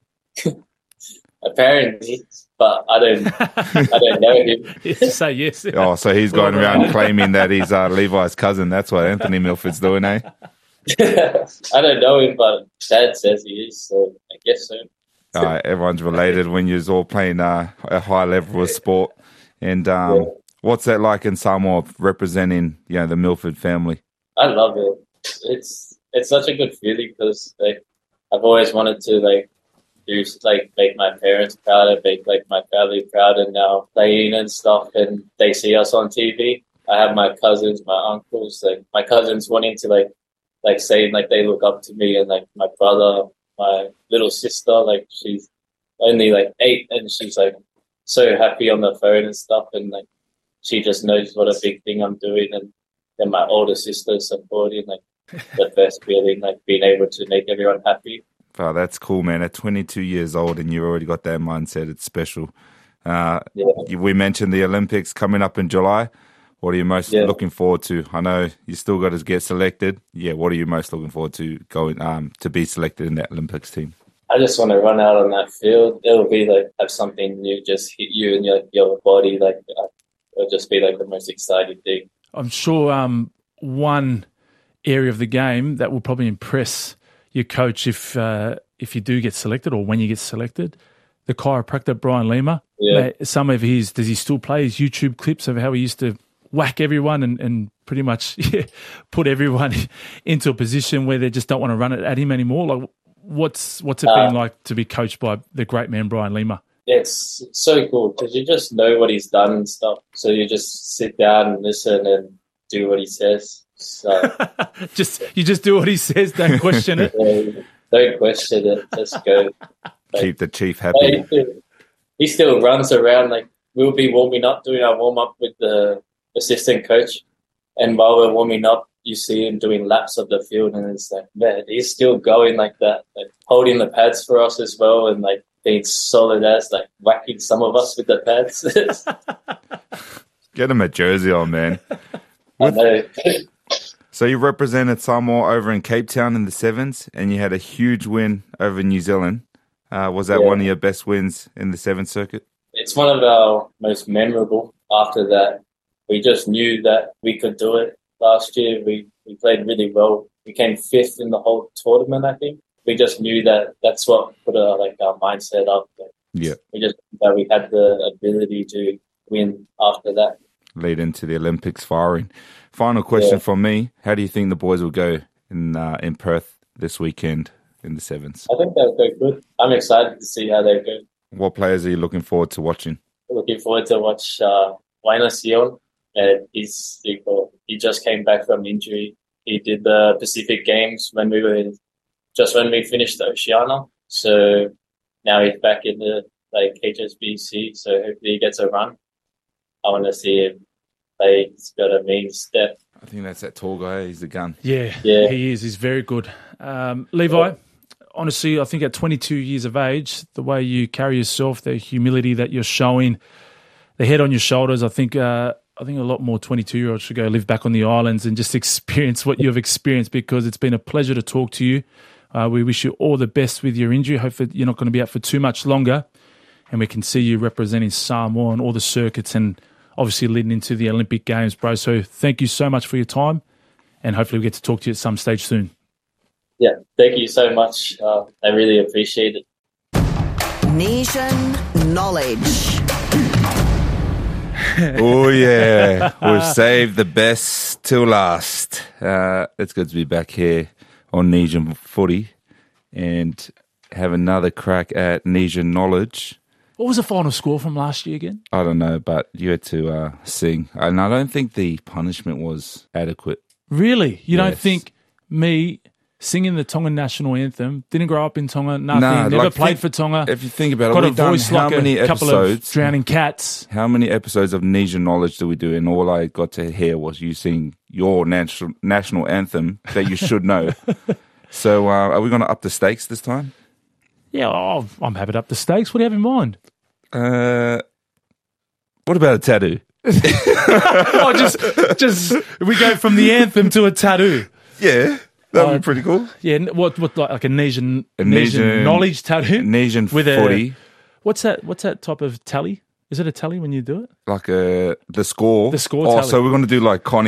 Apparently, but I don't. I don't know him. Say yes. Oh, so he's going around claiming that he's uh, Levi's cousin. That's what Anthony Milford's doing, eh? I don't know him, but Dad says he is, so I guess so. Uh, everyone's related when you're all playing uh, a high level of sport. And um, Yeah. what's that like in Samoa, representing, you know, the Milford family? I love it. It's it's such a good feeling because like I've always wanted to like do like make my parents proud and make like my family proud, and now playing and stuff, and they see us on T V. I have my cousins, my uncles, like my cousins wanting to like like saying like they look up to me, and like my brother, my little sister, like she's only like eight and she's like so happy on the phone and stuff, and like she just knows what a big thing I'm doing, and then my older sister supporting, like the best feeling, like being able to make everyone happy. Oh, that's cool, man. At twenty-two years old and you've already got that mindset, it's special. Uh, Yeah. you- We mentioned the Olympics coming up in July. What are you most Yeah. looking forward to? I know you still got to get selected. Yeah, what are you most looking forward to going um, to be selected in that Olympics team? I just want to run out on that field. It'll be like have something new just hit you and your your body. Like uh, it'll just be like the most exciting thing. I'm sure um, one area of the game that will probably impress your coach if uh, if you do get selected or when you get selected, the chiropractor Brian Lima. Yeah. Mate, some of his, does he still play his YouTube clips of how he used to whack everyone and, and pretty much yeah, put everyone into a position where they just don't want to run it at him anymore? Like, what's what's it Uh, been like to be coached by the great man Brian Lima? It's so cool because you just know what he's done and stuff. So you just sit down and listen and do what he says. So Just you just do what he says, don't question it. yeah, don't question it. Just go. Keep the chief Hey, happy. he, still, he still runs around. Like we'll be warming up, doing our warm up with the assistant coach, and while we're warming up, you see him doing laps of the field, and it's like, man, he's still going like that, like holding the pads for us as well, and like being solid as like whacking some of us with the pads. Get him a jersey on, man. I know. So you represented Samoa over in Cape Town in the sevens, and you had a huge win over New Zealand. Uh, was that Yeah. one of your best wins in the seventh circuit? It's one of our most memorable. After that, we just knew that we could do it. Last year, we, we played really well. We came fifth in the whole tournament, I think. We just knew that that's what put our, like, our mindset up. Yeah. We just that we had the ability to win after that. Lead into the Olympics firing. Final question Yeah. from me. How do you think the boys will go in uh, in Perth this weekend in the sevens? I think they'll go good. I'm excited to see how they go. What players are you looking forward to watching? Looking forward to watch uh, Waina Sion. And he's he, he just came back from injury. He did the Pacific Games when we were in, just when we finished the Oceania. So now he's back in the like H S B C. So hopefully he gets a run. I want to see him play. He's got a mean step. I think that's that tall guy. He's the gun. Yeah, Yeah. he is. He's very good. Um, Levi, honestly, I think at twenty-two years of age, the way you carry yourself, the humility that you're showing, the head on your shoulders, I think uh, I think a lot more twenty-two-year-olds should go live back on the islands and just experience what you've experienced, because it's been a pleasure to talk to you. Uh, we wish you all the best with your injury. Hopefully you're not going to be out for too much longer, and we can see you representing Samoa on all the circuits and obviously leading into the Olympic Games, bro. So thank you so much for your time, and hopefully we get to talk to you at some stage soon. Yeah, thank you so much. Uh, I really appreciate it. Nation knowledge. Oh, yeah. We've saved the best till last. Uh, it's good to be back here on Nesian Footy and have another crack at Nesian knowledge. What was the final score from last year again? I don't know, but you had to uh, sing. And I don't think the punishment was adequate. Really? You don't Yes. think me singing the Tongan national anthem, didn't grow up in Tonga, nothing, Nah, never like, played think- for Tonga, If you think about it, got a we've done voice how like many a couple episodes? of drowning cats. How many episodes of Nesian knowledge do we do? And all I got to hear was you sing your national national anthem that you should know. So uh, are we going to up the stakes this time? Yeah, oh, I'm happy to up the stakes. What do you have in mind? Uh, what about a tattoo? oh, just, just we go from the anthem to a tattoo. Yeah, that would Uh, be pretty cool. Yeah, n- what, what, like, like a Nesian, A Nesian Nesian- knowledge tattoo Nesian with footy. a what's that? What's that type of tally? Is it a tally when you do it? Like uh, the score. The score Oh, tally. so we're going to do like Connie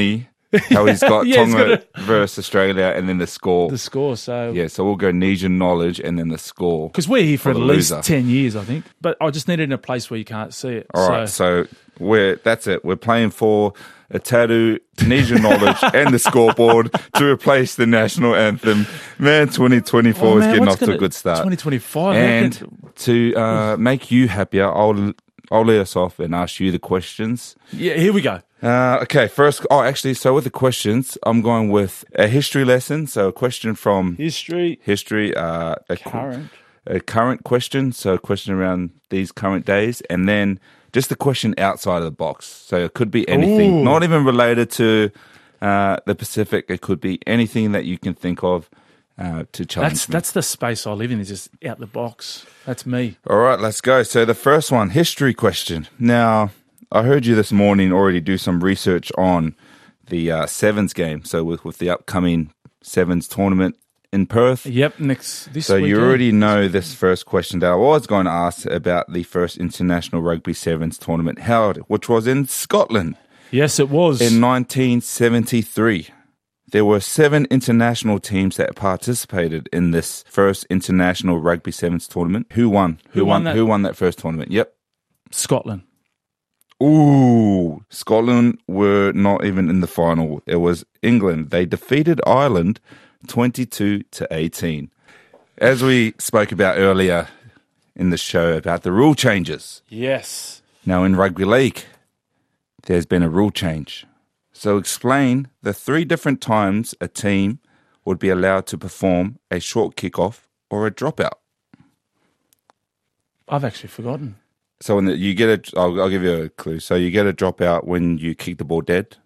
How he's got Yeah, he's Tonga got versus Australia and then the score. The score, so... Yeah, so we'll go Nesian knowledge and then the score. Because we're here for, for at the least loser. ten years, I think. But I just need it in a place where you can't see it. All so. right, so we're that's it. We're playing for a tattoo, Nesian knowledge, and the scoreboard to replace the national anthem. Man, twenty twenty-four Oh, is man, getting what's off to gonna- a good start. twenty twenty-five, and man. to uh, make you happier, I'll I'll let us off and ask you the questions. Yeah, here we go. Uh, okay, first, oh, actually, so with the questions, I'm going with a history lesson. So a question from History. history, uh, a, qu- Current. a current question. So a question around these current days, and then just a question outside of the box. So it could be anything, Ooh. not even related to uh, the Pacific. It could be anything that you can think of uh, to challenge That's me. that's the space I live in, is just out the box. That's me. All right, let's go. So the first one, history question. Now, I heard you this morning already do some research on the uh, Sevens game. So with, with the upcoming Sevens tournament in Perth. Yep, next this So you weekend. already know this first question that I was going to ask about the first International Rugby Sevens tournament held, which was in Scotland. Yes, it was. In nineteen seventy-three. There were seven international teams that participated in this first International Rugby Sevens tournament. Who won? Who won that? Who won that first tournament? Yep. Scotland. Ooh, Scotland were not even in the final. It was England. They defeated Ireland twenty-two to eighteen. As we spoke about earlier in the show about the rule changes. Yes. Now in rugby league, there's been a rule change. So explain the three different times a team would be allowed to perform a short kickoff or a dropout. I've actually forgotten. So when the, you get a, I'll, I'll give you a clue. So you get a dropout when you kick the ball dead.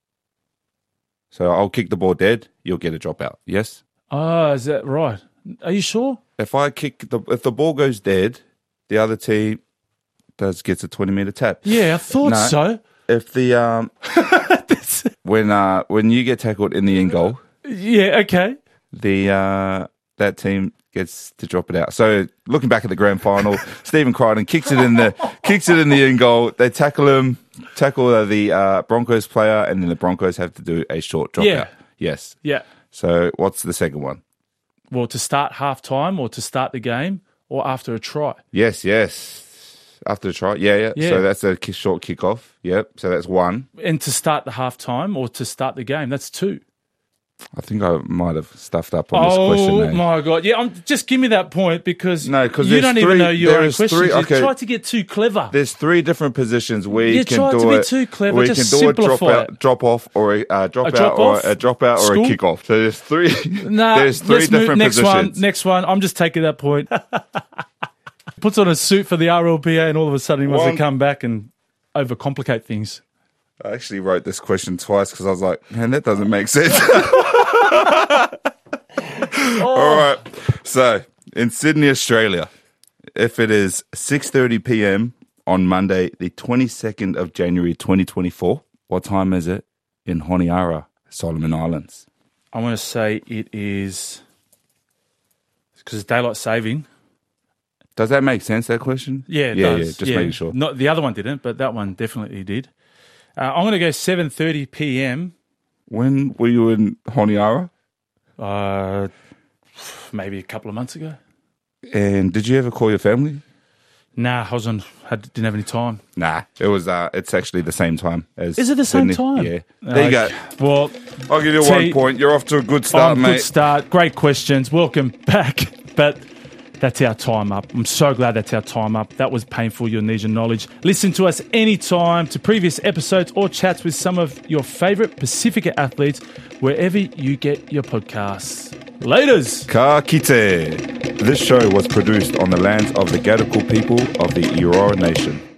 So I'll kick the ball dead, you'll get a dropout. Yes. Oh, is that right? Are you sure? If I kick the, if the ball goes dead, the other team does gets a twenty meter tap. Yeah, I thought No, so. If the um, when uh when you get tackled in the end goal, Yeah, okay. the uh that team gets to drop it out. So looking back at the grand final, Stephen Crichton kicks it in the kicks it in the end goal. They tackle him, tackle the uh, Broncos player, and then the Broncos have to do a short dropout. Yeah. Yes. Yeah. So what's the second one? Well, to start half time or to start the game or after a try. Yes, yes. After the try, yeah, yeah. Yeah. So that's a ki- short kickoff. Yep. So that's one. And to start the half time or to start the game, that's two. I think I might have stuffed up on this Oh question. eh? my god! Yeah, I'm, just give me that point because No, 'cause you there's don't even three- know your there own is questions. three- You okay. try to get too clever. There's three different positions where you You can try do to be it. too clever, where you just can do a drop simplify out, it. drop off, or a uh, drop A out, drop or off? a drop out, or School? a kickoff. So there's three. Nah, there's three let's move- different next positions. one. Next one. I'm just taking that point. Puts on a suit for the R L P A, and all of a sudden he wants One- to come back and overcomplicate things. I actually wrote this question twice because I was like, man, that doesn't make sense. All right. So in Sydney, Australia, if it is six thirty p.m. on Monday, the twenty-second of January, twenty twenty-four, what time is it in Honiara, Solomon Islands? I want to say it is because it's daylight saving. Does that make sense, that question? Yeah, it yeah, does. yeah. Just making sure. Not the other one didn't, but that one definitely did. Uh, I'm going to go seven thirty p.m. When were you in Honiara? Uh, maybe a couple of months ago. And did you ever call your family? Nah, I was on. I didn't have any time. Nah, it was. Uh, it's actually the same time as. Is it the same Sydney. time? Yeah. There you go. Okay. Well, I'll give you T- one point. You're off to a good start, on mate. good start. Great questions. Welcome back. But that's our time up. I'm so glad that's our time up. That was painful, your Nesian knowledge. Listen to us anytime to previous episodes or chats with some of your favourite Pacifica athletes wherever you get your podcasts. Laters! Ka kite. This show was produced on the lands of the Gadigal people of the Eora Nation.